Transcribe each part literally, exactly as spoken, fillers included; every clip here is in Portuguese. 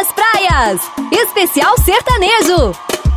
das Praias. Especial sertanejo.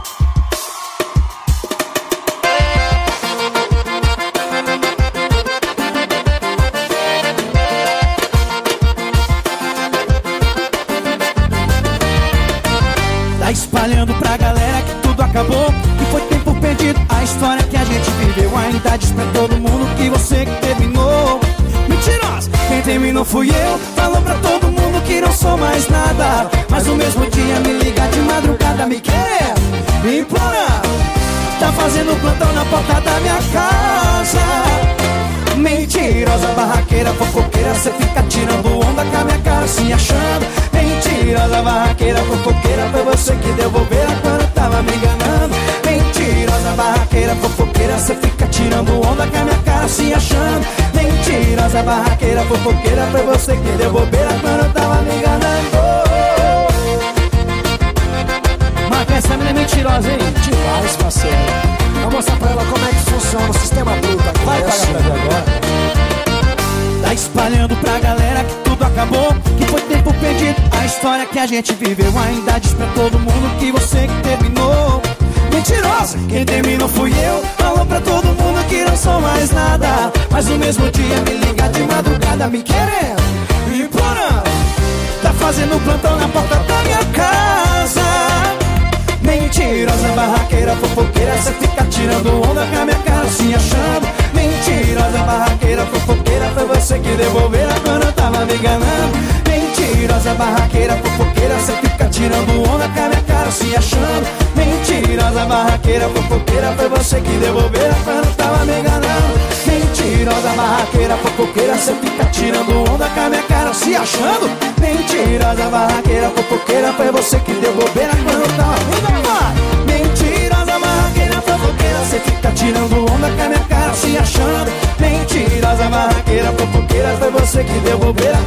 Tá espalhando pra galera que tudo acabou, que foi tempo perdido, a história que a gente viveu. Ainda diz pra todo mundo que você que terminou. Mentirosa, quem terminou fui eu. Falou pra todo mundo que não sou mais nada, mas no mesmo dia me liga de madrugada me querendo, me implorando. Tá fazendo plantão na porta da minha casa. Mentirosa, barraqueira, fofoqueira, cê fica tirando onda com a minha cara se achando. Mentirosa, barraqueira, fofoqueira, foi você que devolveu quando tava me enganando. Mentirosa, barraqueira, fofoqueira, cê fica tirando onda com a minha cara se achando. Mentirosa, barraqueira, fofoqueira, foi você que devolveu quando tava me enganando. Marca, essa menina é mentirosa, hein? Demais, parceiro. Vou mostrar pra ela como é que funciona o sistema bruto. Vai pagar pra ver agora. Tá espalhando pra galera que tudo acabou, que foi tempo perdido, a história que a gente viveu. Ainda diz pra todo mundo que você que terminou. Mentirosa, quem terminou fui eu. Falou pra todo mundo que não sou mais nada, mas no mesmo dia me liga de madrugada me querendo, me implorando. Tá fazendo plantão na porta da minha casa. Mentirosa, barraqueira, fofoqueira, cê fica tirando onda com a minha cara se achando. Mentirosa, barraqueira, fofoqueira, foi você que devolveu quando eu tava me enganando. Mentirosa, barraqueira, fofoqueira, cê fica tirando onda com a minha cara se achando. Mentirosa, barraqueira, fofoqueira, foi você que devolveu quando eu tava me enganando. Mentirosa, barraqueira, fofoqueira, cê fica tirando onda com a minha cara se achando. Mentirosa, barraqueira, fofoqueira, foi você que devolveu quando eu tava me enganando. Mentirosa, barraqueira, fofoqueira, cê fica tirando onda com a minha cara se achando. Mentirosa, barraqueira, fofoqueira, foi você que devolveu